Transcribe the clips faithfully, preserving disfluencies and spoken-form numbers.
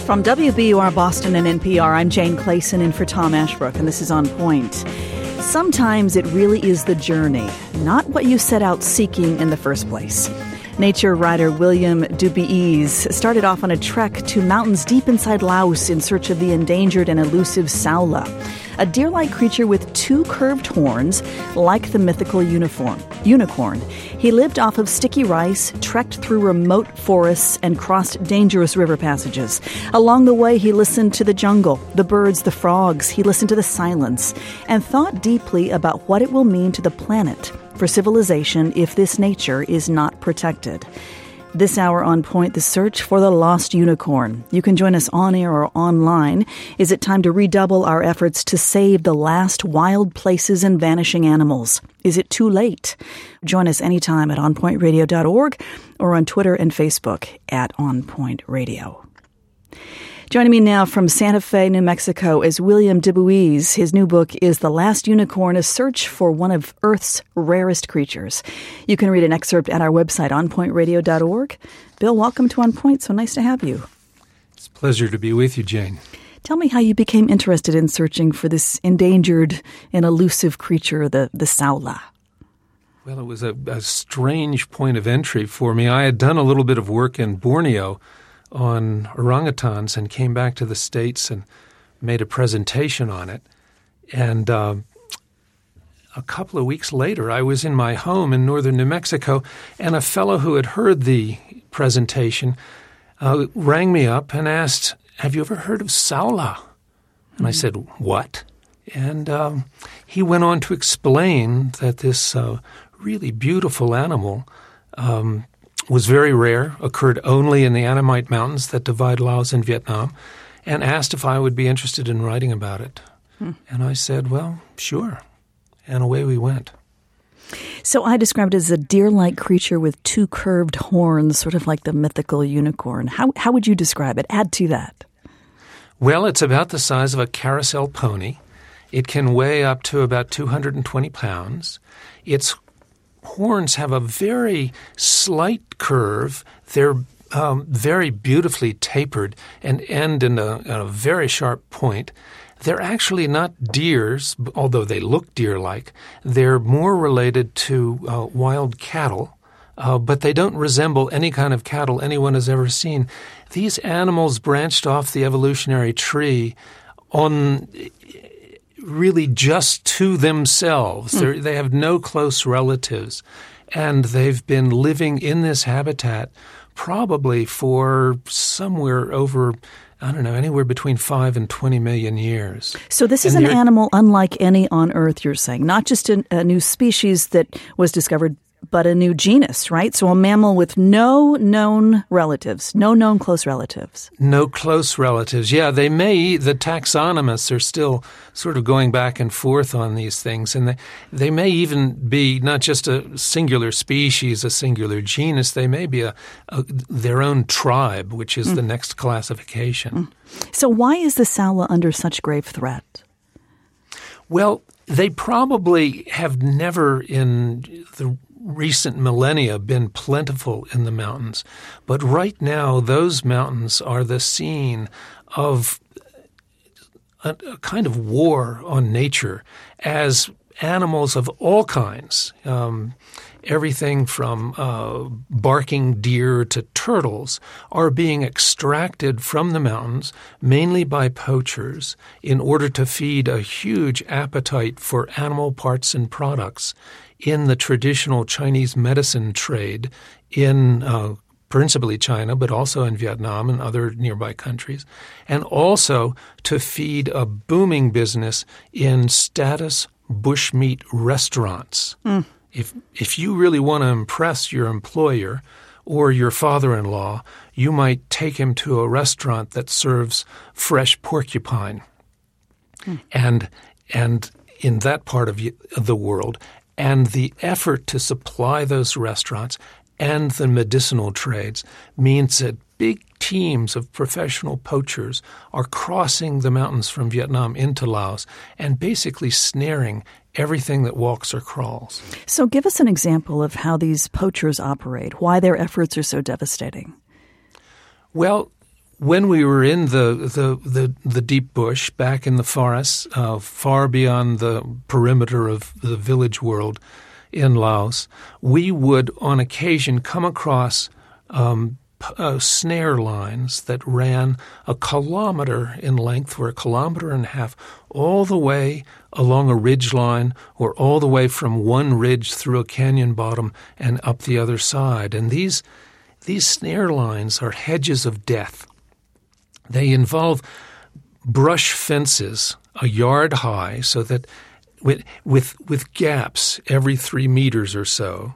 From W B U R Boston and N P R, I'm Jane Clayson in for Tom Ashbrook, and this is On Point. Sometimes it really is the journey, not what you set out seeking in the first place. Nature writer William Dubiez started off on a trek to mountains deep inside Laos in search of the endangered and elusive Saola, a deer-like creature with two curved horns like the mythical uniform, unicorn. He lived off of sticky rice, trekked through remote forests, and crossed dangerous river passages. Along the way, he listened to the jungle, the birds, the frogs. He listened to the silence and thought deeply about what it will mean to the planet for civilization if this nature is not protected. This hour on Point, the search for the lost unicorn. You can join us on air or online. Is it time to redouble our efforts to save the last wild places and vanishing animals? Is it too late? Join us anytime at on point radio dot org or on Twitter and Facebook at On Point Radio. Joining me now from Santa Fe, New Mexico, is William Dubiez. His new book is The Last Unicorn, a search for one of Earth's rarest creatures. You can read an excerpt at our website, on point radio dot org. Bill, welcome to On Point. So nice to have you. It's a pleasure to be with you, Jane. Tell me how you became interested in searching for this endangered and elusive creature, the, the Saola. Well, it was a, a strange point of entry for me. I had done a little bit of work in Borneo on orangutans and came back to the States and made a presentation on it. And uh, a couple of weeks later, I was in my home in northern New Mexico, and a fellow who had heard the presentation uh, rang me up and asked, "Have you ever heard of Saola?" And I said, "What?" And um, he went on to explain that this uh, really beautiful animal um was very rare, occurred only in the Annamite Mountains that divide Laos and Vietnam, and asked if I would be interested in writing about it. Hmm. And I said, well, sure. And away we went. So I described it as a deer-like creature with two curved horns, sort of like the mythical unicorn. How how would you describe it? Add to that. Well, it's about the size of a carousel pony. It can weigh up to about two hundred twenty pounds. It's horns have a very slight curve. They're um, very beautifully tapered and end in a, a very sharp point. They're actually not deers, although they look deer-like. They're more related to uh, wild cattle, uh, but they don't resemble any kind of cattle anyone has ever seen. These animals branched off the evolutionary tree on really just to themselves. Mm. They have no close relatives, and they've been living in this habitat probably for somewhere over, I don't know, anywhere between five and twenty million years. So this is and an animal unlike any on Earth, you're saying, not just a, a new species that was discovered, but a new genus, right? So a mammal with no known relatives, no known close relatives. No close relatives. Yeah, they may, the taxonomists are still sort of going back and forth on these things, and they, they may even be not just a singular species, a singular genus, they may be a, a their own tribe, which is mm. the next classification. Mm. So why is the Saola under such grave threat? Well, they probably have never in the recent millennia been plentiful in the mountains. But right now, those mountains are the scene of a, a kind of war on nature as animals of all kinds, um, everything from uh, barking deer to turtles, are being extracted from the mountains, mainly by poachers, in order to feed a huge appetite for animal parts and products in the traditional Chinese medicine trade in uh, principally China, but also in Vietnam and other nearby countries, and also to feed a booming business in status bushmeat restaurants. Mm. If if you really want to impress your employer or your father-in-law, you might take him to a restaurant that serves fresh porcupine. Mm. And and in that part of the world, and the effort to supply those restaurants and the medicinal trades means that big teams of professional poachers are crossing the mountains from Vietnam into Laos and basically snaring everything that walks or crawls. So give us an example of how these poachers operate, why their efforts are so devastating. Well, when we were in the, the, the, the deep bush, back in the forests, uh, far beyond the perimeter of the village world in Laos, we would on occasion come across um, uh, snare lines that ran a kilometer in length, or a kilometer and a half, all the way along a ridge line, or all the way from one ridge through a canyon bottom and up the other side. And these these snare lines are hedges of death. They involve brush fences a yard high, so that with with with gaps every three meters or so,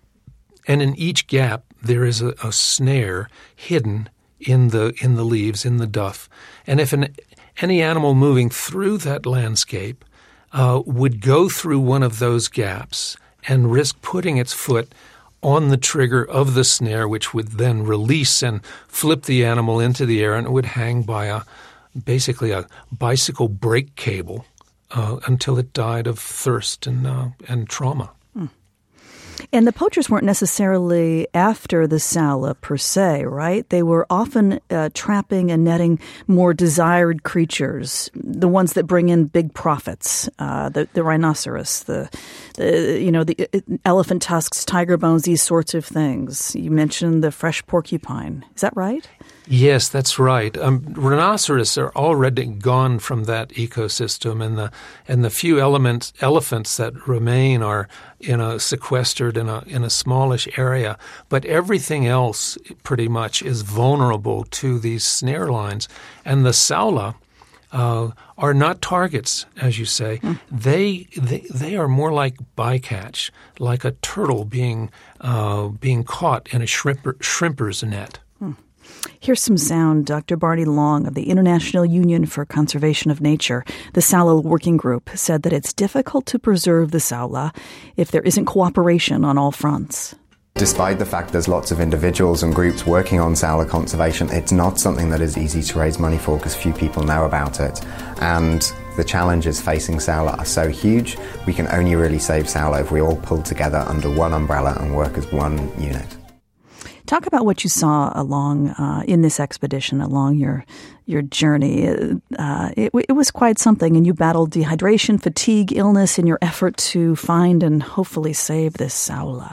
and in each gap there is a, a snare hidden in the in the leaves, in the duff. And if an, any animal moving through that landscape uh, would go through one of those gaps and risk putting its foot on the trigger of the snare, which would then release and flip the animal into the air, and it would hang by a basically a bicycle brake cable uh, until it died of thirst and uh, and trauma. Hmm. And the poachers weren't necessarily after the Saola per se, right? They were often uh, trapping and netting more desired creatures, the ones that bring in big profits, uh, the, the rhinoceros, the, the you know the elephant tusks, tiger bones, these sorts of things. You mentioned the fresh porcupine. Is that right? Yes, that's right. Um, rhinoceros are already gone from that ecosystem, and the and the few elements elephants that remain are in a sequestered in a in a smallish area. But everything else, pretty much, is vulnerable to these snare lines. And the Saola uh, are not targets, as you say. Mm. They, they they are more like bycatch, like a turtle being uh, being caught in a shrimper, shrimper's net. Mm. Here's some sound. Doctor Barney Long of the International Union for Conservation of Nature, the Saola Working Group, said that it's difficult to preserve the Saola if there isn't cooperation on all fronts. Despite the fact there's lots of individuals and groups working on Saola conservation, it's not something that is easy to raise money for because few people know about it. And the challenges facing Saola are so huge, we can only really save Saola if we all pull together under one umbrella and work as one unit. Talk about what you saw along uh, in this expedition, along your your journey. Uh, it, it was quite something, and you battled dehydration, fatigue, illness in your effort to find and hopefully save this Saola.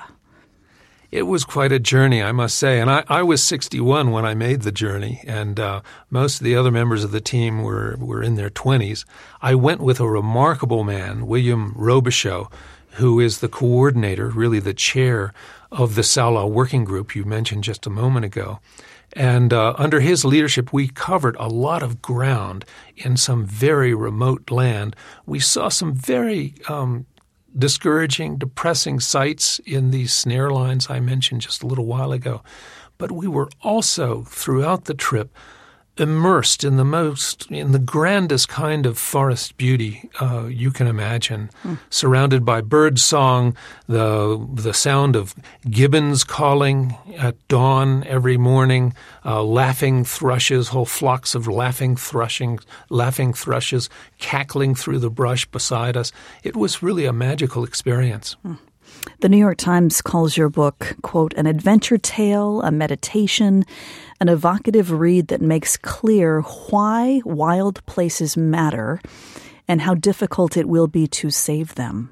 It was quite a journey, I must say. And I, I was sixty-one when I made the journey, and uh, most of the other members of the team were, were in their twenties. I went with a remarkable man, William Robichaud, who is the coordinator, really the chair of the Saola Working Group you mentioned just a moment ago. And uh, under his leadership, we covered a lot of ground in some very remote land. We saw some very um, discouraging, depressing sights in these snare lines I mentioned just a little while ago. But we were also, throughout the trip, immersed in the most, in the grandest kind of forest beauty uh, you can imagine, mm. surrounded by bird song, the the sound of gibbons calling at dawn every morning, uh, laughing thrushes, whole flocks of laughing thrushes, laughing thrushes cackling through the brush beside us. It was really a magical experience. Mm. The New York Times calls your book, quote, an adventure tale, a meditation, an evocative read that makes clear why wild places matter and how difficult it will be to save them.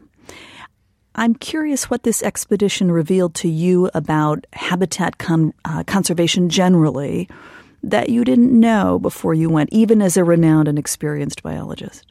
I'm curious what this expedition revealed to you about habitat con- uh, conservation generally that you didn't know before you went, even as a renowned and experienced biologist.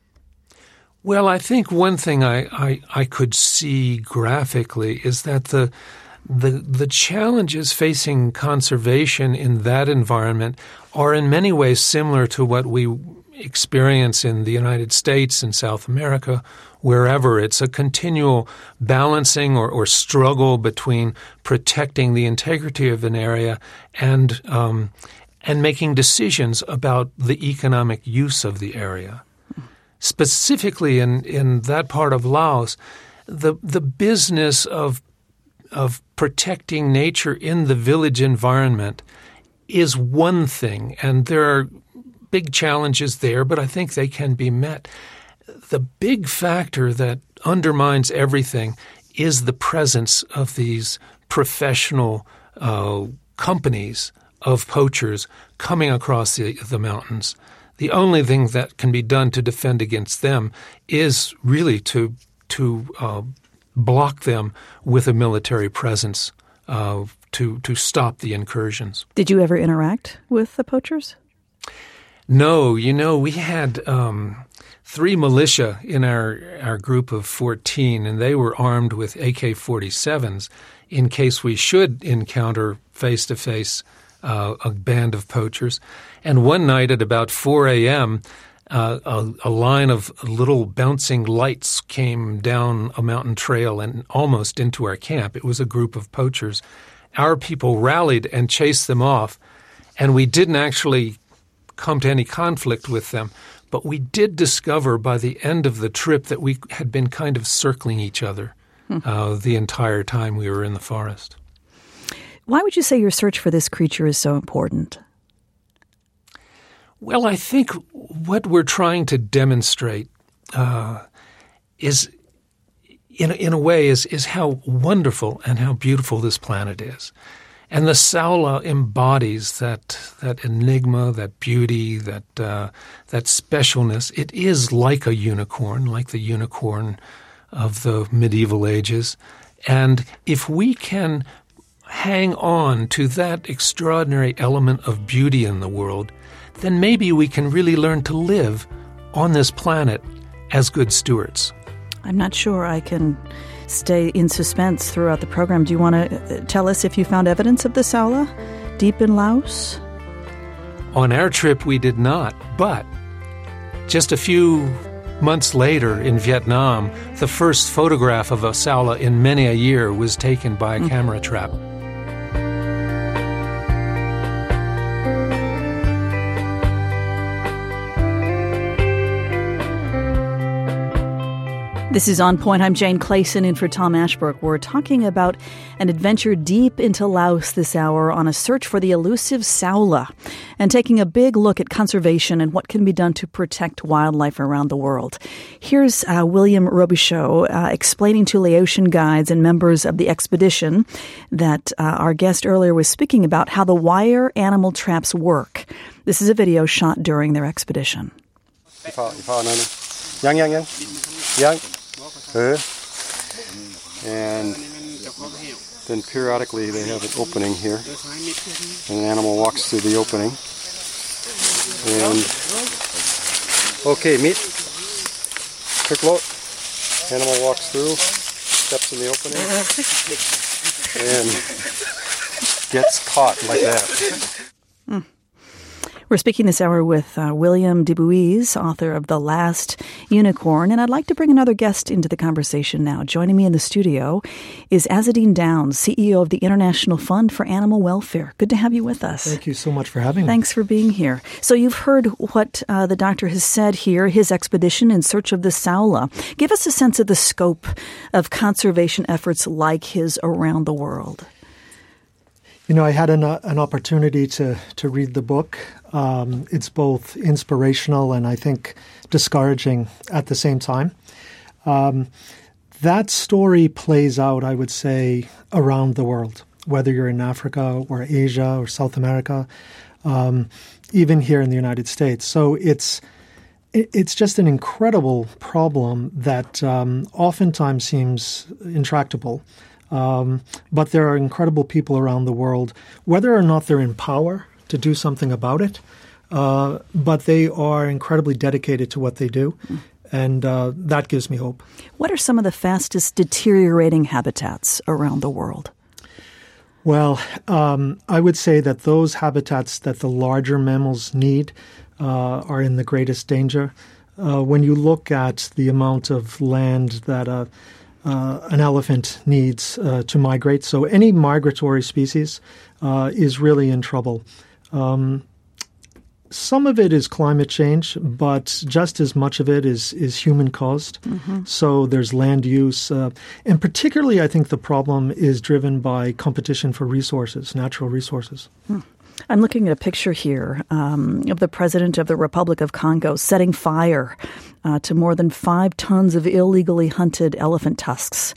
Well, I think one thing I, I, I could see graphically is that the the the challenges facing conservation in that environment are in many ways similar to what we experience in the United States and South America, wherever. It's a continual balancing or, or struggle between protecting the integrity of an area and um, and making decisions about the economic use of the area. Specifically in, in that part of Laos, the the business of of protecting nature in the village environment is one thing, and there are big challenges there, but I think they can be met. The big factor that undermines everything is the presence of these professional uh, companies of poachers coming across the, the mountains. The only thing that can be done to defend against them is really to to uh, block them with a military presence uh, to to stop the incursions. Did you ever interact with the poachers? No, you know, we had um, three militia in our our group of fourteen, and they were armed with A K forty-sevens in case we should encounter face-to-face uh, a band of poachers. And one night at about four a.m., uh, a, a line of little bouncing lights came down a mountain trail and almost into our camp. It was a group of poachers. Our people rallied and chased them off, and we didn't actually come to any conflict with them. But we did discover by the end of the trip that we had been kind of circling each other hmm. uh, the entire time we were in the forest. Why would you say your search for this creature is so important? Well, I think what we're trying to demonstrate uh, is, in a, in a way, is, is how wonderful and how beautiful this planet is. And the Saola embodies that that enigma, that beauty, that uh, that specialness. It is like a unicorn, like the unicorn of the medieval ages. And if we can hang on to that extraordinary element of beauty in the world, then maybe we can really learn to live on this planet as good stewards. I'm not sure I can stay in suspense throughout the program. Do you want to tell us if you found evidence of the Saola deep in Laos? On our trip, we did not. But just a few months later in Vietnam, the first photograph of a Saola in many a year was taken by a mm. camera trap. This is On Point. I'm Jane Clayson in for Tom Ashbrook. We're talking about an adventure deep into Laos this hour on a search for the elusive Saola and taking a big look at conservation and what can be done to protect wildlife around the world. Here's uh, William Robichaud uh, explaining to Laotian guides and members of the expedition that uh, our guest earlier was speaking about how the wire animal traps work. This is a video shot during their expedition. Young, young, young. Young. Uh, and then periodically they have an opening here, and an animal walks through the opening. And okay, meet. Quick load. Animal walks through, steps in the opening, and gets caught like that. Mm. We're speaking this hour with uh, William Dubuis, author of The Last Unicorn, and I'd like to bring another guest into the conversation now. Joining me in the studio is Azzedine Downs, C E O of the International Fund for Animal Welfare. Good to have you with us. Thank you so much for having me. Thanks for being here. So you've heard what uh, the doctor has said here, his expedition in search of the Saola. Give us a sense of the scope of conservation efforts like his around the world. You know, I had an, uh, an opportunity to, to read the book. Um, it's both inspirational and I think discouraging at the same time. Um, that story plays out, I would say, around the world, whether you're in Africa or Asia or South America, um, even here in the United States. So it's it, it's just an incredible problem that um, oftentimes seems intractable. Um, but there are incredible people around the world, whether or not they're in power to do something about it, uh, but they are incredibly dedicated to what they do, and uh, that gives me hope. What are some of the fastest deteriorating habitats around the world? Well, um, I would say that those habitats that the larger mammals need uh, are in the greatest danger. Uh, when you look at the amount of land that a Uh, an elephant needs uh, to migrate. So any migratory species uh, is really in trouble. Um, some of it is climate change, but just as much of it is, is human-caused. Mm-hmm. So there's land use. Uh, and particularly, I think the problem is driven by competition for resources, natural resources. Hmm. I'm looking at a picture here um, of the president of the Republic of Congo setting fire uh, to more than five tons of illegally hunted elephant tusks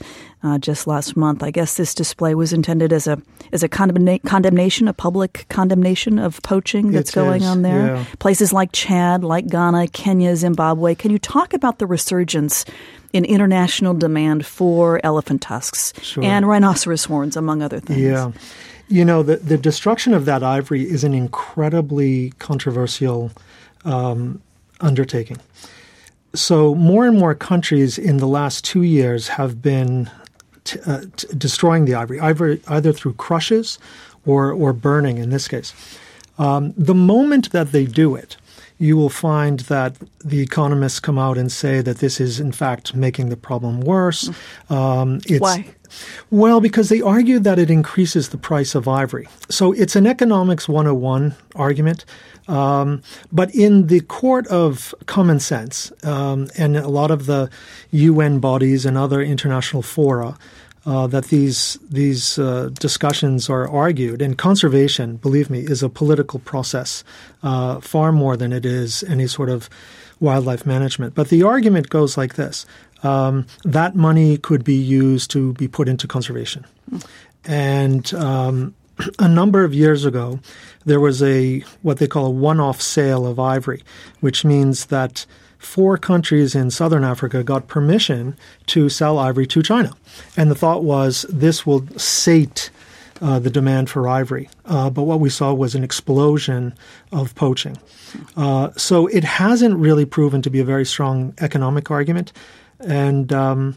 uh, just last month. I guess this display was intended as a as a condemna- condemnation, a public condemnation of poaching that's it going is, on there. yeah. Places like Chad, like Ghana, Kenya, Zimbabwe. Can you talk about the resurgence in international demand for elephant tusks Sure. and rhinoceros horns, among other things? Yeah. You know, the, the destruction of that ivory is an incredibly controversial um, undertaking. So more and more countries in the last two years have been t- uh, t- destroying the ivory, either, either through crushes or, or burning in this case. Um, the moment that they do it, you will find that the economists come out and say that this is, in fact, making the problem worse. Um, it's, Why? Well, because they argue that it increases the price of ivory. So it's an economics one oh one argument. Um, but in the court of common sense, um, and a lot of the U N bodies and other international fora, uh, that these these uh, discussions are argued, and conservation, believe me, is a political process uh, far more than it is any sort of wildlife management. But the argument goes like this. Um, that money could be used to be put into conservation. And um, a number of years ago, there was a what they call a one-off sale of ivory, which means that four countries in southern Africa got permission to sell ivory to China. And the thought was this will sate uh, the demand for ivory. Uh, but what we saw was an explosion of poaching. Uh, so it hasn't really proven to be a very strong economic argument. And um,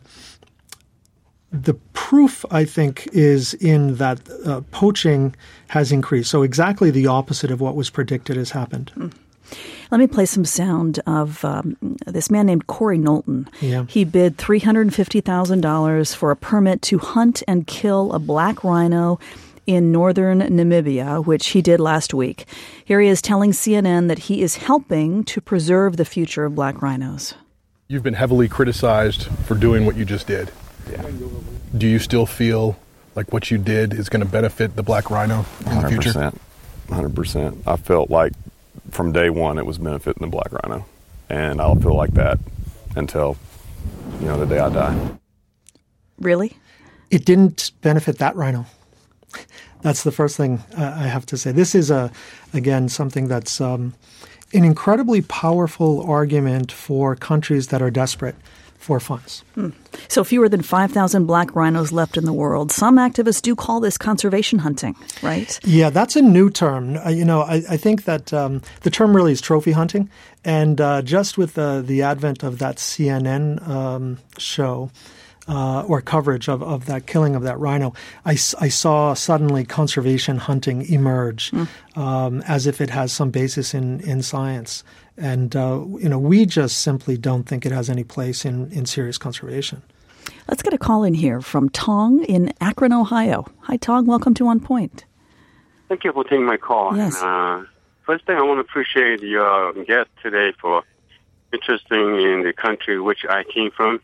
the proof, I think, is in that uh, poaching has increased. So exactly the opposite of what was predicted has happened. Mm. Let me play some sound of um, this man named Corey Knowlton. Yeah. He bid three hundred fifty thousand dollars for a permit to hunt and kill a black rhino in northern Namibia, which he did last week. Here he is telling C N N that he is helping to preserve the future of black rhinos. You've been heavily criticized for doing what you just did. Yeah. Do you still feel like what you did is going to benefit the black rhino in the future? one hundred percent. one hundred percent. I felt like from day one it was benefiting the black rhino. And I'll feel like that until, you know, the day I die. Really? It didn't benefit that rhino. That's the first thing uh, I have to say. This is, a, again, something that's um, an incredibly powerful argument for countries that are desperate for funds. Hmm. So fewer than five thousand black rhinos left in the world. Some activists do call this conservation hunting, right? Yeah, that's a new term. Uh, you know, I, I think that um, the term really is trophy hunting. And uh, just with the, the advent of that C N N um, show, Uh, or coverage of, of that killing of that rhino, I, I saw suddenly conservation hunting emerge mm. um, as if it has some basis in, in science. And, uh, you know, we just simply don't think it has any place in, in serious conservation. Let's get a call in here from Tong in Akron, Ohio. Hi, Tong. Welcome to On Point. Thank you for taking my call. Yes. And, uh, first thing, I want to appreciate your guest today for interesting in the country which I came from.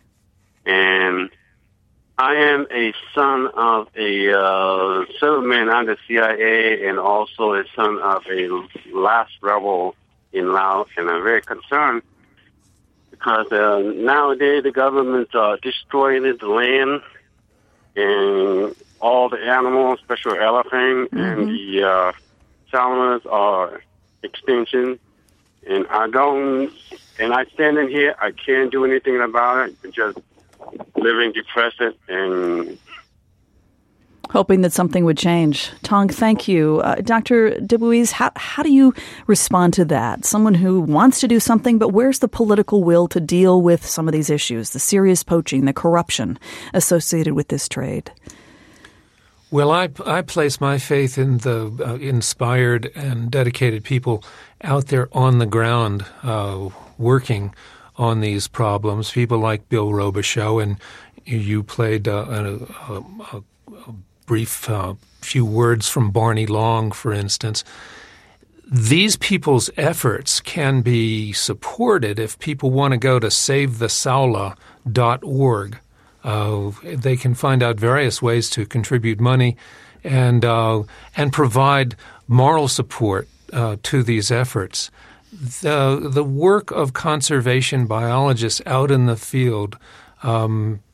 And I am a son of a uh, serviceman under C I A and also a son of a last rebel in Laos. And I'm very concerned because uh, nowadays the government are destroying the land and all the animals, especially elephant, mm-hmm. and the uh, salamanders are extinction. And I don't, and I stand in here, I can't do anything about it. It's just living depressed and hoping that something would change. Tong, thank you. Uh, Doctor Dubuis, how, how do you respond to that? Someone who wants to do something, but where's the political will to deal with some of these issues, the serious poaching, the corruption associated with this trade? Well, I, I place my faith in the uh, inspired and dedicated people out there on the ground uh, working on these problems, people like Bill Robichaux, and you played uh, a, a, a brief uh, few words from Barney Long, for instance. These people's efforts can be supported if people want to go to save the saula dot org. Uh, they can find out various ways to contribute money and uh, and provide moral support uh, to these efforts. The the work of conservation biologists out in the field um,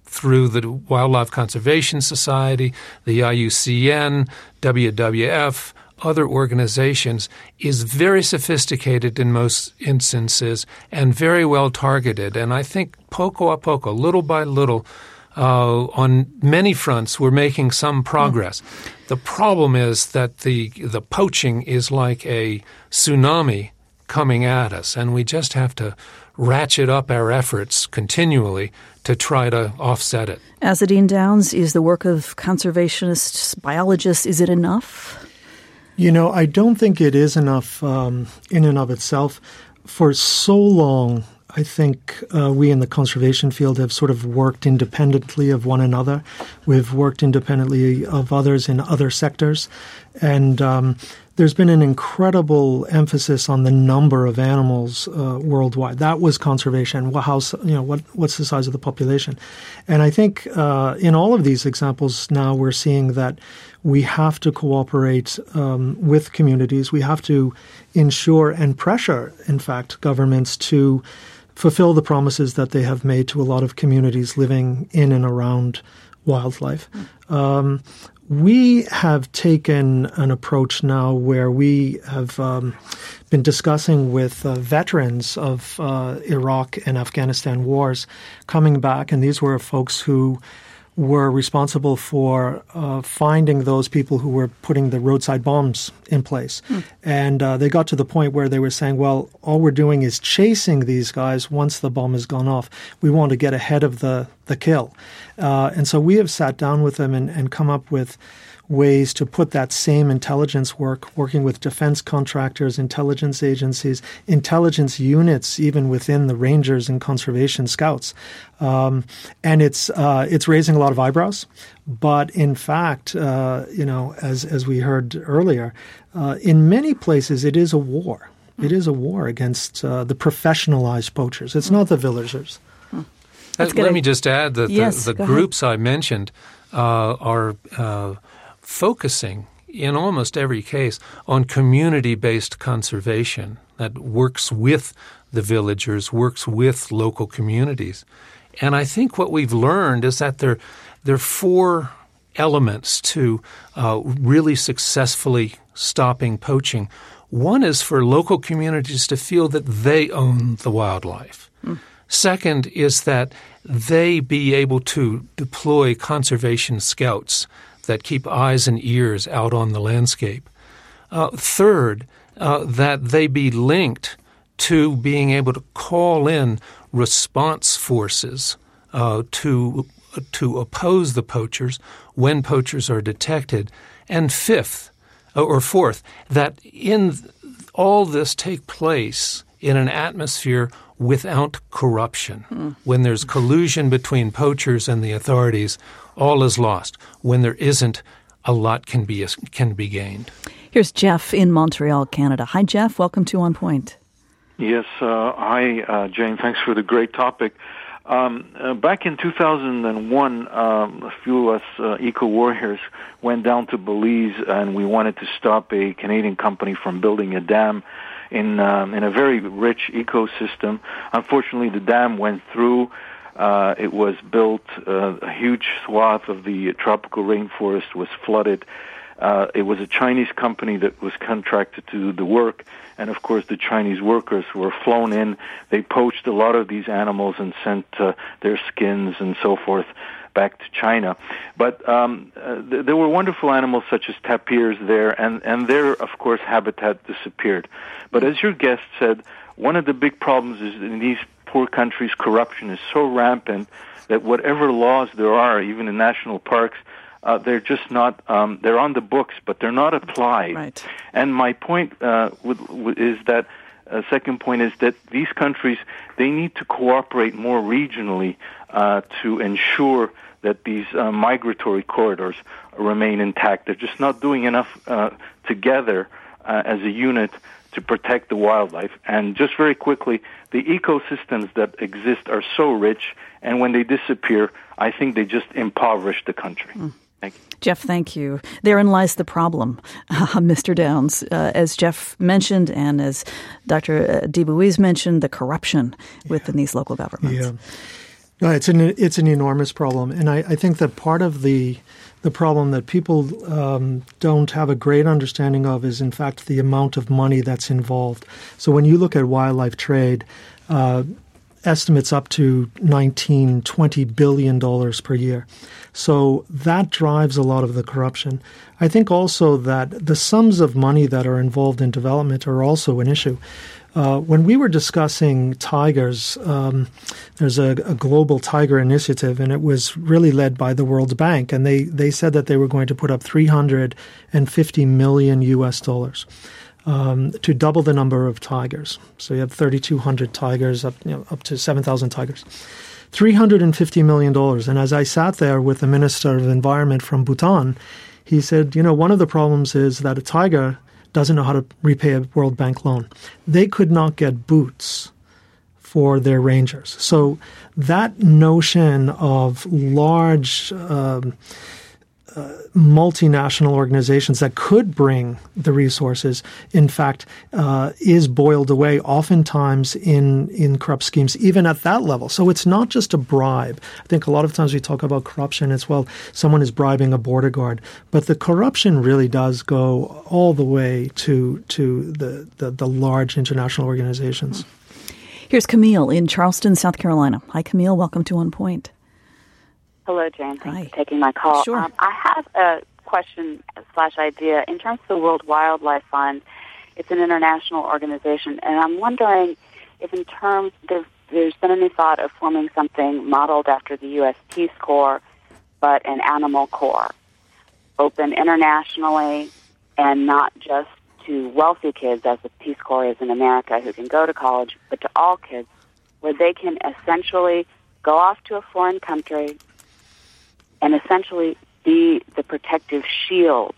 through the Wildlife Conservation Society, the I U C N, W W F, other organizations, is very sophisticated in most instances and very well targeted. And I think poco a poco, little by little, uh, on many fronts, we're making some progress. Mm. The problem is that the the poaching is like a tsunami coming at us, and we just have to ratchet up our efforts continually to try to offset it. Azzedine Downs, is the work of conservationists, biologists, is it enough? You know, I don't think it is enough um, in and of itself. For so long, I think uh, we in the conservation field have sort of worked independently of one another. We've worked independently of others in other sectors. And um, there's been an incredible emphasis on the number of animals uh, worldwide. That was conservation. How, you know, what, what's the size of the population? And I think uh, in all of these examples now we're seeing that we have to cooperate um, with communities. We have to ensure and pressure, in fact, governments to fulfill the promises that they have made to a lot of communities living in and around wildlife. Um, we have taken an approach now where we have um, been discussing with uh, veterans of uh, Iraq and Afghanistan wars coming back, and these were folks who were responsible for uh, finding those people who were putting the roadside bombs in place. Mm. And uh, they got to the point where they were saying, well, all we're doing is chasing these guys once the bomb has gone off. We want to get ahead of the, the kill. Uh, and so we have sat down with them and, and come up with ways to put that same intelligence work, working with defense contractors, intelligence agencies, intelligence units, even within the rangers and conservation scouts. Um, and it's uh, it's raising a lot of eyebrows. But in fact, uh, you know, as as we heard earlier, uh, in many places it is a war. It is a war against uh, the professionalized poachers. It's not the villagers. Uh, let me just add that yes, the, the groups ahead. I mentioned uh, are uh, focusing in almost every case on community-based conservation that works with the villagers, works with local communities. And I think what we've learned is that there, there are four elements to uh, really successfully stopping poaching. One is for local communities to feel that they own the wildlife. Mm. Second is that they be able to deploy conservation scouts that keep eyes and ears out on the landscape. Uh, third, uh, that they be linked to being able to call in response forces uh, to to oppose the poachers when poachers are detected. And fifth, or fourth, that in all this take place in an atmosphere without corruption. Mm. When there's collusion between poachers and the authorities, all is lost. When there isn't, a lot can be can be gained. Here's Jeff in Montreal, Canada. Hi, Jeff. Welcome to On Point. Yes. Uh, hi, uh, Jane. Thanks for the great topic. Um, uh, back in two thousand one, um, a few of us uh, eco-warriors went down to Belize, and we wanted to stop a Canadian company from building a dam in um, in a very rich ecosystem. Unfortunately, the dam went through. Uh, it was built. Uh, a huge swath of the tropical rainforest was flooded. Uh, it was a Chinese company that was contracted to do the work, and of course the Chinese workers were flown in. They poached a lot of these animals and sent uh, their skins and so forth back to China. But um, uh, th- there were wonderful animals such as tapirs there, and, and their, of course, habitat disappeared. But as your guest said, one of the big problems is in these poor countries, corruption is so rampant that whatever laws there are, even in national parks, Uh, they're just not, um, they're on the books, but they're not applied. Right. And my point uh, with, with is that, uh, second point is that these countries, they need to cooperate more regionally uh, to ensure that these uh, migratory corridors remain intact. They're just not doing enough uh, together uh, as a unit to protect the wildlife. And just very quickly, the ecosystems that exist are so rich, and when they disappear, I think they just impoverish the country. Mm. Thank you. Jeff, thank you. Therein lies the problem, uh, Mister Downs. Uh, as Jeff mentioned, and as Doctor Debuise mentioned, the corruption within yeah. these local governments. Yeah. No, it's an it's an enormous problem, and I, I think that part of the the problem that people um, don't have a great understanding of is, in fact, the amount of money that's involved. So when you look at wildlife trade, uh, estimates up to nineteen, twenty billion dollars per year. So that drives a lot of the corruption. I think also that the sums of money that are involved in development are also an issue. Uh, when we were discussing tigers, um, there's a, a global tiger initiative, and it was really led by the World Bank, and they, they said that they were going to put up three hundred fifty million U S dollars um, to double the number of tigers. So you have thirty-two hundred tigers, up, you know, up to seven thousand tigers. three hundred fifty million dollars. And as I sat there with the Minister of Environment from Bhutan, he said, you know, one of the problems is that a tiger doesn't know how to repay a World Bank loan. They could not get boots for their rangers. So that notion of large um, uh, multinational organizations that could bring the resources, in fact, uh, is boiled away oftentimes in, in corrupt schemes, even at that level. So it's not just a bribe. I think a lot of times we talk about corruption as well. Someone is bribing a border guard. But the corruption really does go all the way to to the, the, the large international organizations. Here's Camille in Charleston, South Carolina. Hi, Camille. Welcome to On Point. Hello, Jane. Thanks Hi. for taking my call. Sure. Um, I have a question slash idea. In terms of the World Wildlife Fund, it's an international organization, and I'm wondering if in terms, there's, there's been any thought of forming something modeled after the U S Peace Corps, but an animal corps, open internationally and not just to wealthy kids, as the Peace Corps is in America, who can go to college, but to all kids, where they can essentially go off to a foreign country and essentially be the protective shield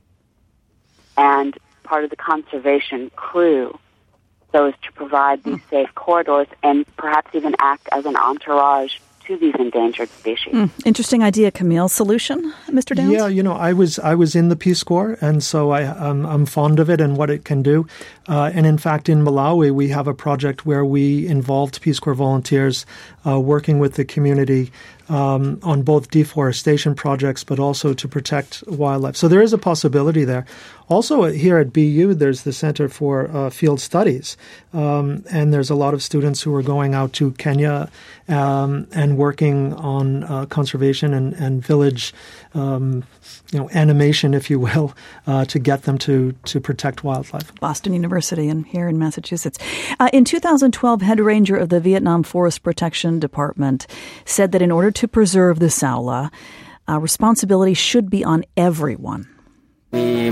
and part of the conservation crew, so as to provide these safe corridors and perhaps even act as an entourage to these endangered species. Mm, interesting idea, Camille. Solution, Mister Downs? Yeah, you know, I was I was in the Peace Corps, and so I, um, I'm fond of it and what it can do. Uh, and in fact, in Malawi, we have a project where we involved Peace Corps volunteers uh, working with the community um, on both deforestation projects, but also to protect wildlife. So there is a possibility there. Also, here at B U, there's the Center for uh, Field Studies, um, and there's a lot of students who are going out to Kenya um, and working on uh, conservation and, and village, um, you know, animation, if you will, uh, to get them to to protect wildlife. Boston University and here in Massachusetts. Uh, in two thousand twelve, head ranger of the Vietnam Forest Protection Department said that in order to preserve the Saola, uh, responsibility should be on everyone. The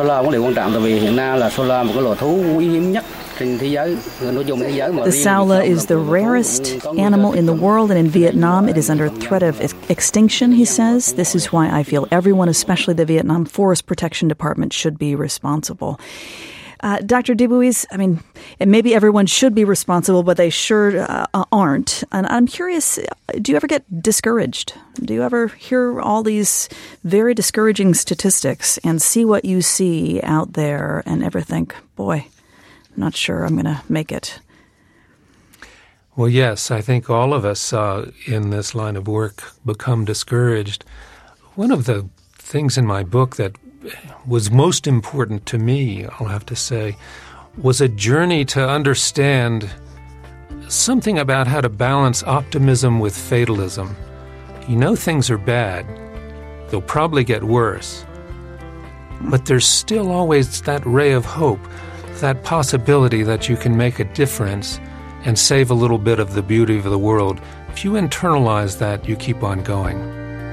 Saola is the rarest animal in the world, and in Vietnam it is under threat of ex- extinction, he says. This is why I feel everyone, especially the Vietnam Forest Protection Department, should be responsible. Uh, Doctor Dubuis, I mean, maybe everyone should be responsible, but they sure uh, aren't. And I'm curious, do you ever get discouraged? Do you ever hear all these very discouraging statistics and see what you see out there and ever think, boy, I'm not sure I'm going to make it? Well, yes, I think all of us uh, in this line of work become discouraged. One of the things in my book that was most important to me, I'll have to say, was a journey to understand something about how to balance optimism with fatalism. You know things are bad. They'll probably get worse. But there's still always that ray of hope, that possibility that you can make a difference and save a little bit of the beauty of the world. If you internalize that, you keep on going.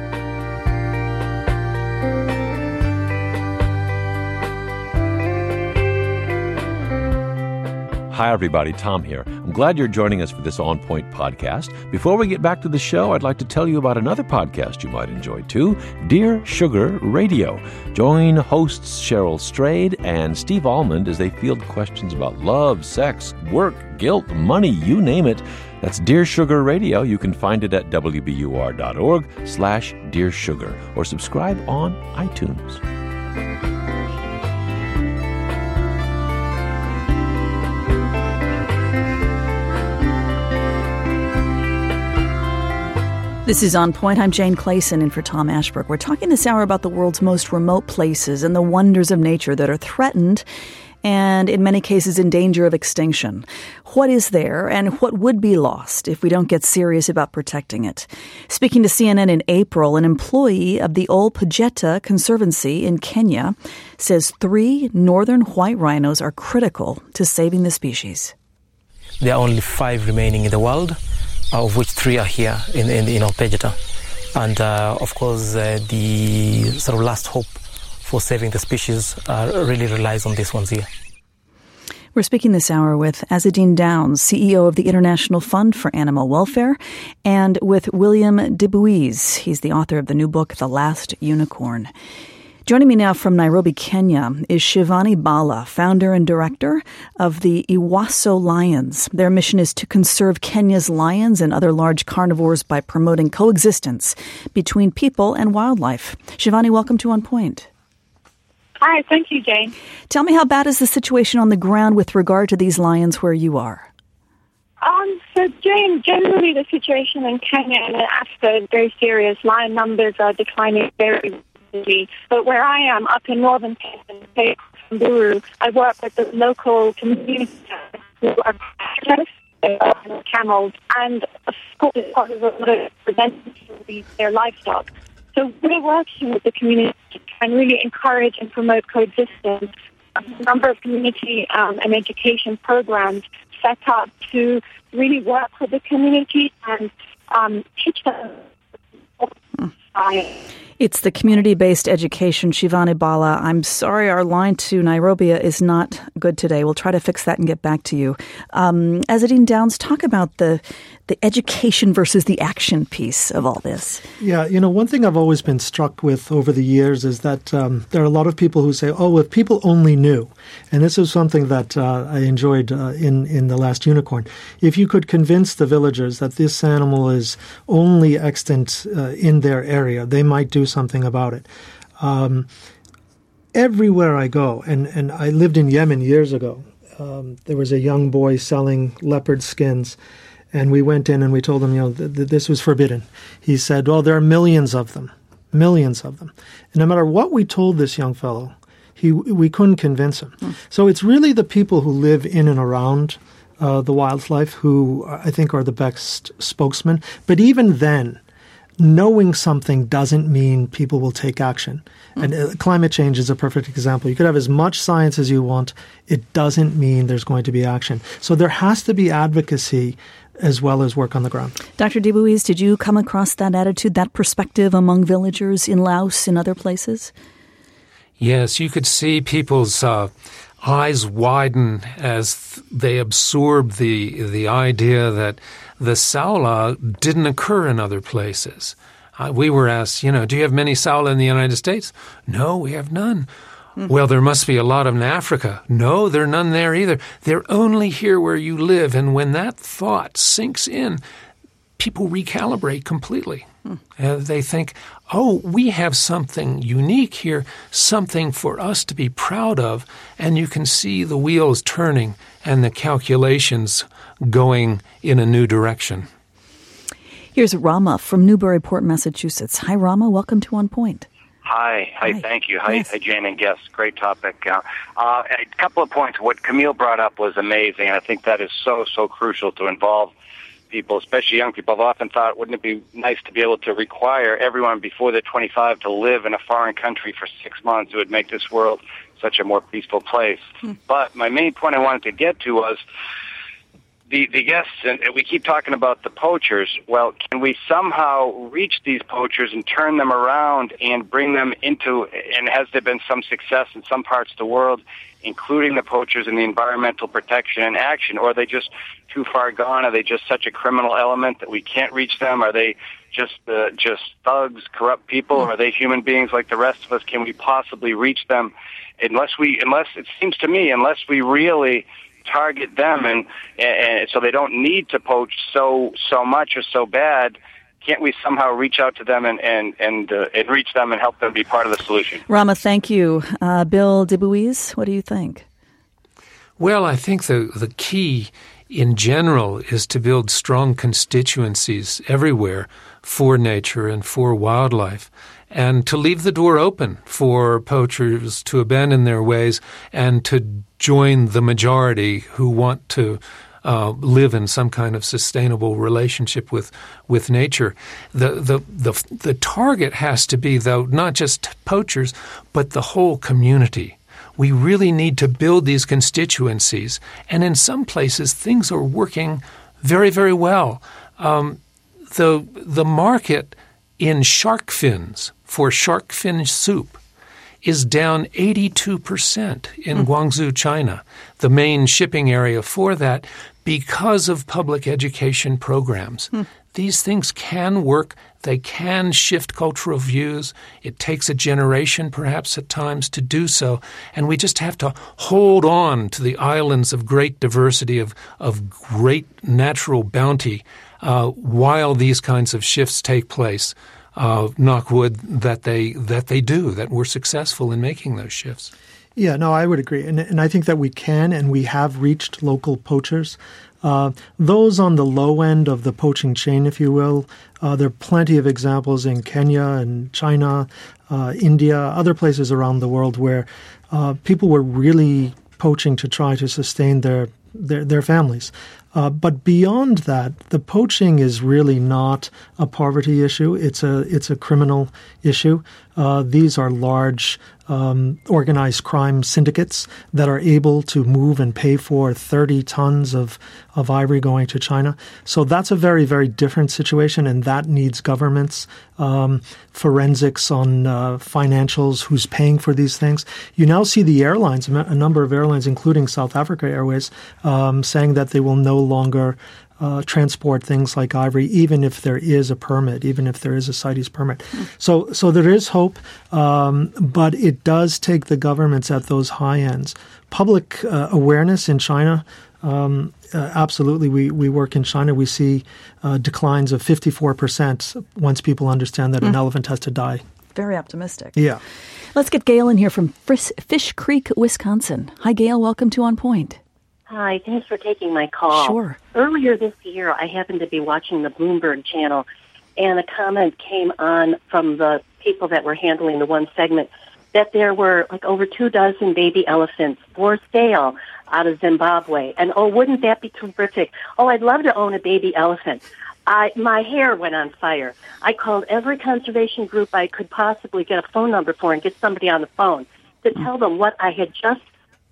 Hi, everybody. Tom here. I'm glad you're joining us for this On Point podcast. Before we get back to the show, I'd like to tell you about another podcast you might enjoy, too, Dear Sugar Radio. Join hosts Cheryl Strayed and Steve Almond as they field questions about love, sex, work, guilt, money, you name it. That's Dear Sugar Radio. You can find it at w b u r dot org slash Dear Sugar or subscribe on iTunes. This is On Point. I'm Jane Clayson in for Tom Ashbrook. We're talking this hour about the world's most remote places and the wonders of nature that are threatened and in many cases in danger of extinction. What is there and what would be lost if we don't get serious about protecting it? Speaking to C N N in April, an employee of the Ol Pejeta Conservancy in Kenya says three northern white rhinos are critical to saving the species. There are only five remaining in the world, of which three are here in, in, in Ol Pejeta. And uh, of course, uh, the sort of last hope for saving the species uh, really relies on these ones here. We're speaking this hour with Azzedine Downs, C E O of the International Fund for Animal Welfare, and with William Dubois. He's the author of the new book, The Last Unicorn. Joining me now from Nairobi, Kenya, is Shivani Bala, founder and director of the Ewaso Lions. Their mission is to conserve Kenya's lions and other large carnivores by promoting coexistence between people and wildlife. Shivani, welcome to On Point. Hi, thank you, Jane. Tell me, how bad is the situation on the ground with regard to these lions where you are? Um, so, Jane, generally the situation in Kenya and Africa is very serious. Lion numbers are declining very rapidly. But where I am, up in northern Kenya, Samburu, I work with the local community who are camels, and of course, it's part of the preventing their livestock. So we're working with the community and really encourage and promote coexistence. A number of community um, and education programs set up to really work with the community and um, teach them. It's the community-based education. Shivani Bala, I'm sorry our line to Nairobi is not good today. We'll try to fix that and get back to you. Um, Azzedine Downs, talk about the the education versus the action piece of all this. Yeah, you know, one thing I've always been struck with over the years is that um, there are a lot of people who say, oh, if people only knew. And this is something that uh, I enjoyed uh, in, in The Last Unicorn. If you could convince the villagers that this animal is only extant uh, in their area, they might do something about it. Um, everywhere I go, and, and I lived in Yemen years ago, um, there was a young boy selling leopard skins. And we went in and we told him, you know, th- th- this was forbidden. He said, well, there are millions of them, millions of them. And no matter what we told this young fellow, he we couldn't convince him. Mm. So it's really the people who live in and around uh, the wildlife who I think are the best spokesmen. But even then, knowing something doesn't mean people will take action. Mm. And uh, climate change is a perfect example. You could have as much science as you want. It doesn't mean there's going to be action. So there has to be advocacy as well as work on the ground. Doctor Dubois, did you come across that attitude, that perspective among villagers in Laos and other places? Yes, you could see people's uh, eyes widen as th- they absorb the the idea that the saola didn't occur in other places. Uh, we were asked, you know, do you have many saola in the United States? No, we have none. Mm-hmm. Well, there must be a lot of them in Africa. No, there are none there either. They're only here where you live. And when that thought sinks in, people recalibrate completely. Mm. Uh, they think, oh, we have something unique here, something for us to be proud of. And you can see the wheels turning and the calculations going in a new direction. Here's Rama from Newburyport, Massachusetts. Hi, Rama. Welcome to On Point. Hi. Hi, Hi. thank you. Hi, Yes. hi, Jane and guests. Great topic. Uh, uh, a couple of points. What Camille brought up was amazing, and I think that is so, so crucial to involve people, especially young people. I've often thought, wouldn't it be nice to be able to require everyone before they're twenty-five to live in a foreign country for six months? It would make this world such a more peaceful place. Hmm. But my main point I wanted to get to was The, the guests, and we keep talking about the poachers. Well, can we somehow reach these poachers and turn them around and bring them into, and has there been some success in some parts of the world, including the poachers in the environmental protection and action, or are they just too far gone? Are they just such a criminal element that we can't reach them? Are they just uh, just thugs, corrupt people? Or are they human beings like the rest of us? Can we possibly reach them? Unless we, unless it seems to me, unless we really target them and, and so they don't need to poach so so much or so bad, can't we somehow reach out to them and and and, uh, and reach them and help them be part of the solution? Rama, thank you. Uh, Bill Dubois, what do you think? Well, I think the the key in general is to build strong constituencies everywhere for nature and for wildlife, and to leave the door open for poachers to abandon their ways and to join the majority who want to uh, live in some kind of sustainable relationship with with nature. The, the the the target has to be, though, not just poachers, but the whole community. We really need to build these constituencies, and in some places things are working very, very well. Um, the the market in shark fins for shark fin soup is down eighty-two percent in mm. Guangzhou, China, the main shipping area for that, because of public education programs. Mm. These things can work. They can shift cultural views. It takes a generation, perhaps at times, to do so. And we just have to hold on to the islands of great diversity, of, of great natural bounty, uh, while these kinds of shifts take place. Uh, knock wood that they that they do, that we're successful in making those shifts. Yeah, no, I would agree. And, and I think that we can and we have reached local poachers. Uh, those on the low end of the poaching chain, if you will, uh, there are plenty of examples in Kenya and China, uh, India, other places around the world where uh, people were really poaching to try to sustain their their, their families. Uh, but beyond that, the poaching is really not a poverty issue. It's a it's a criminal issue. Uh, these are large um, organized crime syndicates that are able to move and pay for thirty tons of, of ivory going to China. So that's a very, very different situation, and that needs governments, um, forensics on uh, financials, who's paying for these things. You now see the airlines, a number of airlines, including South Africa Airways, um, saying that they will no longer Uh, transport things like ivory, even if there is a permit, even if there is a CITES permit. Mm. So, so there is hope, um, but it does take the governments at those high ends. Public uh, awareness in China, um, uh, absolutely. We, we work in China. We see uh, declines of fifty-four percent once people understand that mm. an elephant has to die. Very optimistic. Yeah. Let's get Gail in here from Fris- Fish Creek, Wisconsin. Hi, Gail. Welcome to On Point. Hi, thanks for taking my call. Sure. Earlier this year, I happened to be watching the Bloomberg channel, and a comment came on from the people that were handling the one segment that there were like over two dozen baby elephants for sale out of Zimbabwe. And, oh, wouldn't that be terrific? Oh, I'd love to own a baby elephant. I, my hair went on fire. I called every conservation group I could possibly get a phone number for and get somebody on the phone to tell them what I had just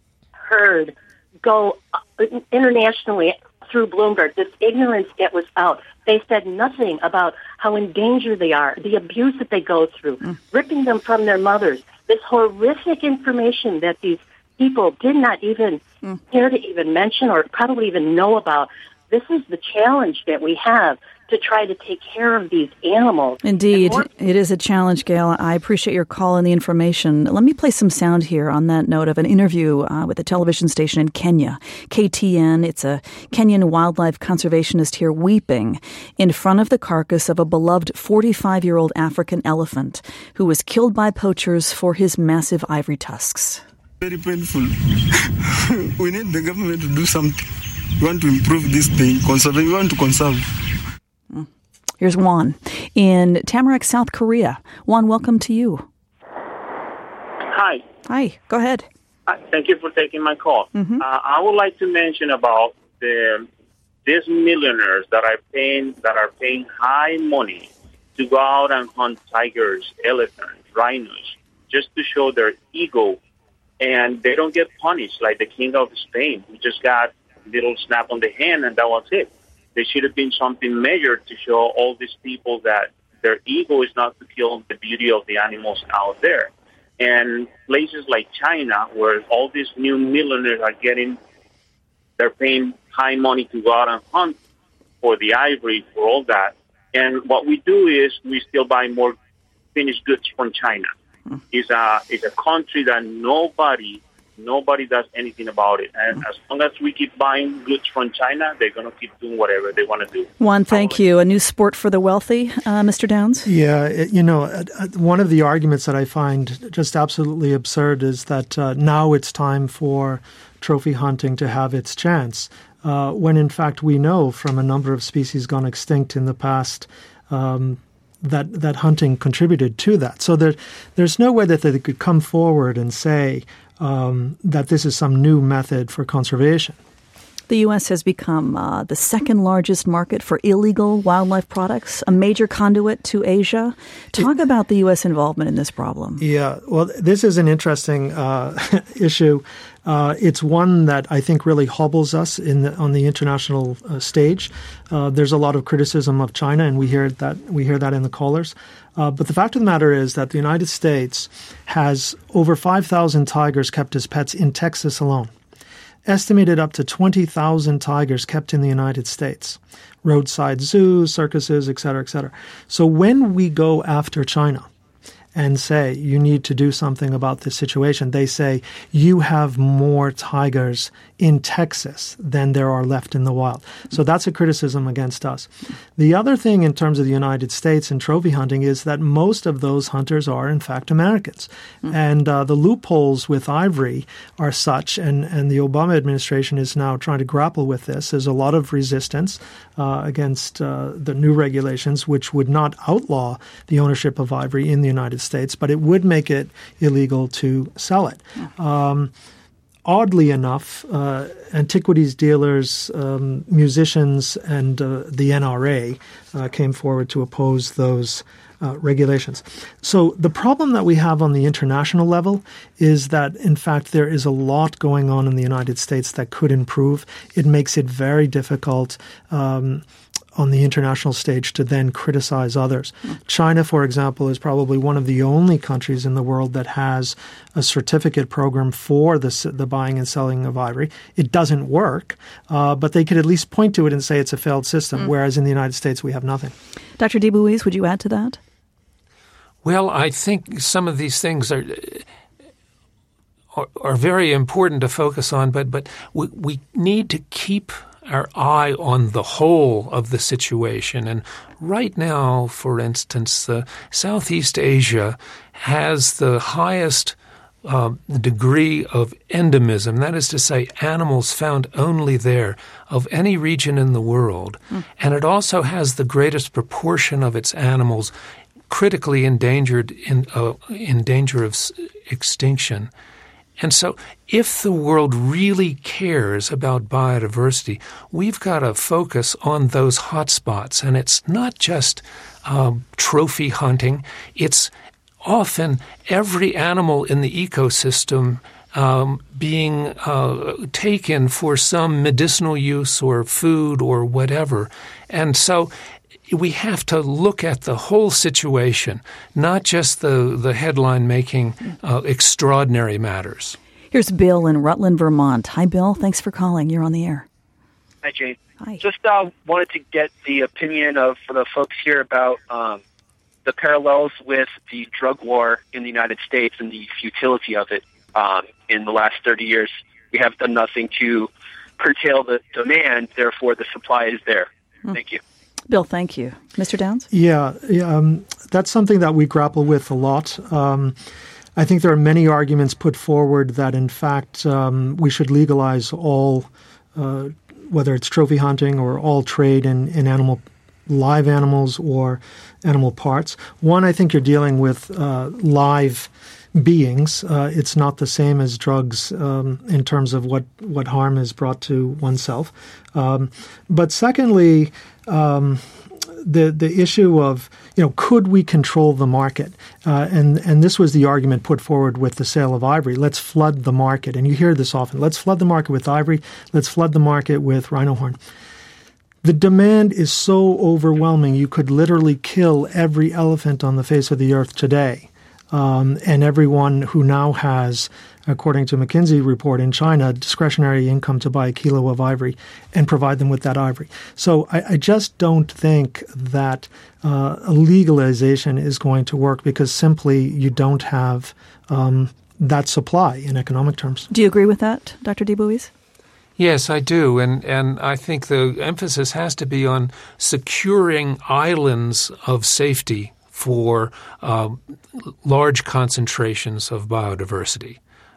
heard go internationally through Bloomberg, this ignorance that was out. They said nothing about how in danger they are, the abuse that they go through, mm. ripping them from their mothers, this horrific information that these people did not even mm. care to even mention or probably even know about. This is the challenge that we have to try to take care of these animals. Indeed. It is a challenge, Gail. I appreciate your call and the information. Let me play some sound here on that note of an interview uh, with a television station in Kenya, K T N. It's a Kenyan wildlife conservationist here weeping in front of the carcass of a beloved forty-five-year-old African elephant who was killed by poachers for his massive ivory tusks. Very painful. We need the government to do something. We want to improve this thing. Conserve. We want to conserve. Here's Juan in Tamarack, South Korea. Juan, welcome to you. Hi. Hi. Go ahead. Uh, thank you for taking my call. Mm-hmm. Uh, I would like to mention about the these millionaires that are paying that are paying high money to go out and hunt tigers, elephants, rhinos, just to show their ego, and they don't get punished like the king of Spain, who just got a little snap on the hand and that was it. There should have been something measured to show all these people that their ego is not to kill the beauty of the animals out there. And places like China, where all these new millionaires are getting, they're paying high money to go out and hunt for the ivory, for all that. And what we do is we still buy more finished goods from China. Mm. It's a, it's a country that nobody... Nobody does anything about it. And as long as we keep buying goods from China, they're going to keep doing whatever they want to do. Juan, thank you. A new sport for the wealthy, uh, Mister Downs? Yeah, it, you know, uh, one of the arguments that I find just absolutely absurd is that uh, now it's time for trophy hunting to have its chance, uh, when in fact we know from a number of species gone extinct in the past um, that that hunting contributed to that. So there, there's no way that they could come forward and say um, that this is some new method for conservation. The U S has become uh, the second largest market for illegal wildlife products, a major conduit to Asia. Talk it, about the U S involvement in this problem. Yeah, well, this is an interesting uh, issue. Uh, it's one that I think really hobbles us in the, on the international uh, stage. Uh, there's a lot of criticism of China, and we hear that we hear that in the callers. Uh, but the fact of the matter is that the United States has over five thousand tigers kept as pets in Texas alone. Estimated up to twenty thousand tigers kept in the United States. Roadside zoos, circuses, et cetera, et cetera. So when we go after China and say, you need to do something about this situation, they say, you have more tigers in Texas than there are left in the wild. So that's a criticism against us. The other thing in terms of the United States and trophy hunting is that most of those hunters are, in fact, Americans. Mm-hmm. And uh, the loopholes with ivory are such, and, and the Obama administration is now trying to grapple with this. There's a lot of resistance uh, against uh, the new regulations, which would not outlaw the ownership of ivory in the United States, but it would make it illegal to sell it. Mm-hmm. Um, Oddly enough, uh, antiquities dealers, um, musicians, and uh, the N R A uh, came forward to oppose those uh, regulations. So the problem that we have on the international level is that, in fact, there is a lot going on in the United States that could improve. It makes it very difficult um on the international stage to then criticize others. China, for example, is probably one of the only countries in the world that has a certificate program for the, the buying and selling of ivory. It doesn't work, uh, but they could at least point to it and say it's a failed system, mm. whereas in the United States we have nothing. Doctor DeBuise, would you add to that? Well, I think some of these things are are, are very important to focus on, but, but we, we need to keep our eye on the whole of the situation. And right now, for instance, uh, Southeast Asia has the highest uh, degree of endemism, that is to say, animals found only there, of any region in the world. Mm. And it also has the greatest proportion of its animals critically endangered, in, uh, in danger of s- extinction. And so if the world really cares about biodiversity, we've got to focus on those hotspots. And it's not just um, trophy hunting. It's often every animal in the ecosystem um, being uh, taken for some medicinal use or food or whatever. And so we have to look at the whole situation, not just the, the headline-making uh, extraordinary matters. Here's Bill in Rutland, Vermont. Hi, Bill. Thanks for calling. You're on the air. Hi, Jane. Hi. Just uh, wanted to get the opinion of the folks here about um, the parallels with the drug war in the United States and the futility of it. Um, in the last thirty years, we have done nothing to curtail the demand. Therefore, the supply is there. Mm. Thank you. Bill, thank you. Mister Downs? Yeah, yeah um, that's something that we grapple with a lot. Um, I think there are many arguments put forward that, in fact, um, we should legalize all, uh, whether it's trophy hunting or all trade in, in animal, live animals or animal parts. One, I think you're dealing with uh, live beings. Uh, it's not the same as drugs um, in terms of what, what harm is brought to oneself. Um, but secondly, um, the the issue of, you know, could we control the market? Uh, and, and this was the argument put forward with the sale of ivory. Let's flood the market. And you hear this often. Let's flood the market with ivory. Let's flood the market with rhino horn. The demand is so overwhelming, you could literally kill every elephant on the face of the earth today. Um, and everyone who now has, according to McKinsey report in China, discretionary income to buy a kilo of ivory and provide them with that ivory. So I, I just don't think that uh, a legalization is going to work because simply you don't have um, that supply in economic terms. Do you agree with that, Doctor DeBuise? Yes, I do. And, and I think the emphasis has to be on securing islands of safety for uh, large concentrations of biodiversity.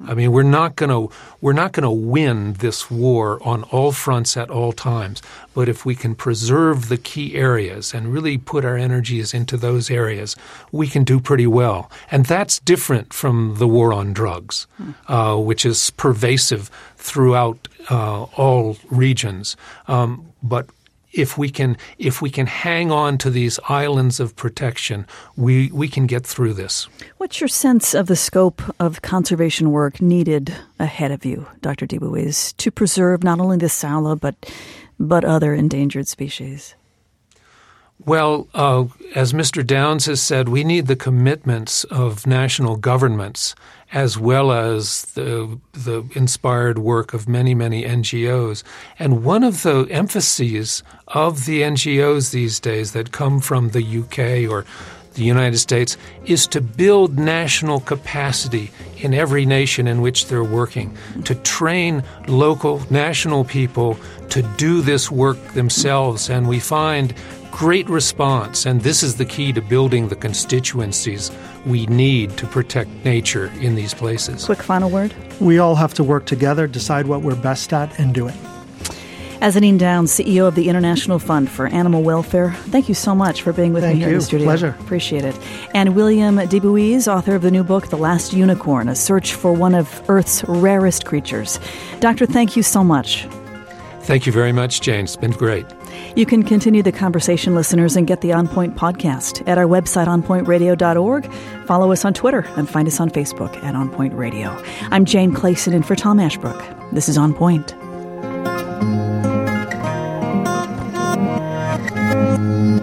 I mean, we're not going to we're not going to win this war on all fronts at all times. But if we can preserve the key areas and really put our energies into those areas, we can do pretty well. And that's different from the war on drugs, uh, which is pervasive throughout uh, all regions. Um, but If we can, if we can hang on to these islands of protection, we, we can get through this. What's your sense of the scope of conservation work needed ahead of you, Doctor DeBuise, to preserve not only the Saula but but other endangered species? Well, uh, as Mister Downs has said, we need the commitments of national governments as well as the the inspired work of many, many N G Os. And one of the emphases of the N G Os these days that come from the U K or the United States is to build national capacity in every nation in which they're working, to train local, national people to do this work themselves. And we find great response, and this is the key to building the constituencies we need to protect nature in these places. Quick final word. We all have to work together, decide what we're best at, and do it. Azanine Downs, C E O of the International Fund for Animal Welfare, thank you so much for being with Thank me here you. in the studio. Pleasure. Appreciate it. And William DeBuise, author of the new book, The Last Unicorn, A Search for One of Earth's Rarest Creatures. Doctor, thank you so much. Thank you very much, Jane. It's been great. You can continue the conversation, listeners, and get the On Point podcast at our website, on point radio dot org. Follow us on Twitter and find us on Facebook at On Point Radio. I'm Jane Clayson in for Tom Ashbrook. This is On Point.